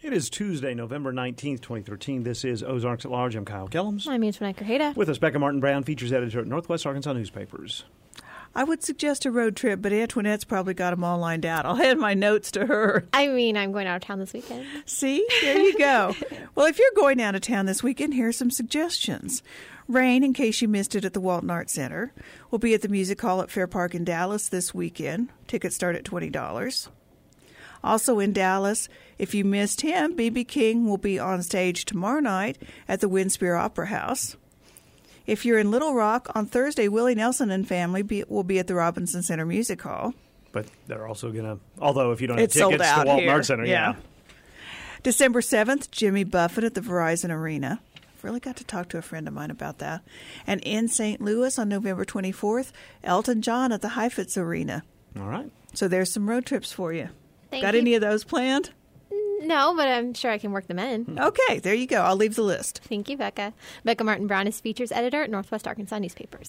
It is Tuesday, November 19th, 2013. This is Ozarks at Large. I'm Kyle Kellums. I'm Antoinette Grajeda. With us, Becca Martin Brown, features editor at Northwest Arkansas Newspapers. I would suggest a road trip, but Antoinette's probably got them all lined out. I'll hand my notes to her. I mean, I'm going out of town this weekend. See? There you go. Well, if you're going out of town this weekend, here are some suggestions. Rain, in case you missed it at the Walton Arts Center, will be at the Music Hall at Fair Park in Dallas this weekend. Tickets start at $20. Also in Dallas, if you missed him, B.B. King will be on stage tomorrow night at the Winspear Opera House. If you're in Little Rock, on Thursday, Willie Nelson and family will be at the Robinson Center Music Hall. But they're also going to, although if you don't have It's sold tickets out to Walton here. Arts Center, yeah. December 7th, Jimmy Buffett at the Verizon Arena. I've really got to talk to a friend of mine about that. And in St. Louis on November 24th, Elton John at the Heifetz Arena. All right. So there's some road trips for you. Thank Got you. any of those planned? No, but I'm sure I can work them in. Okay, there you go. I'll leave the list. Thank you, Becca. Becca Martin Brown is features editor at Northwest Arkansas Newspapers.